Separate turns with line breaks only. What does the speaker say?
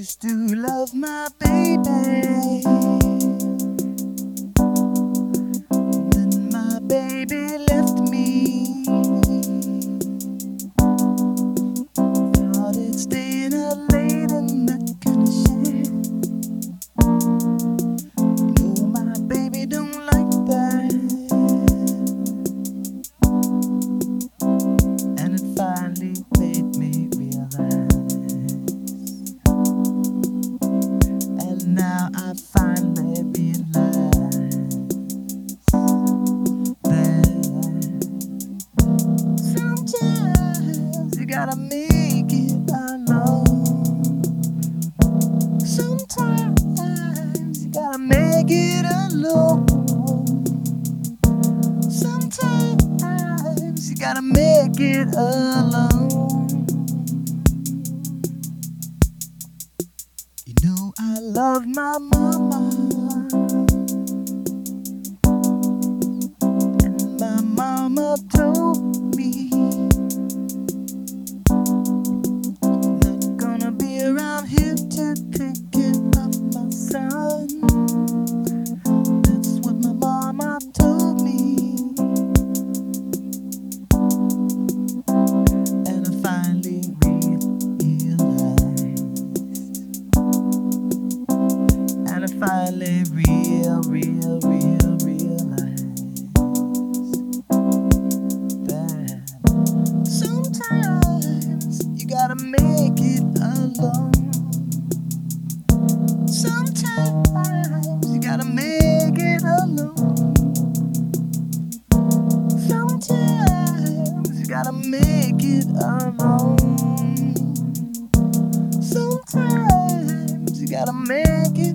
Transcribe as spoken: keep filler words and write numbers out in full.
used to love my baby. Then my baby left me. Started staying out late and that kind of shit. You know my baby don't like that. And it finally made me realize. And now I finally realize that sometimes you gotta make it alone. Sometimes you gotta make it alone. Sometimes you gotta make it alone. You know I love my mama, and my mama told me not gonna be around here to take care of my son. That's what my mama told me. And I finally realized. And I finally real, real, real, realized that sometimes you gotta make it alone. Sometimes you gotta make it alone. Sometimes you gotta make it alone. Sometimes you gotta make it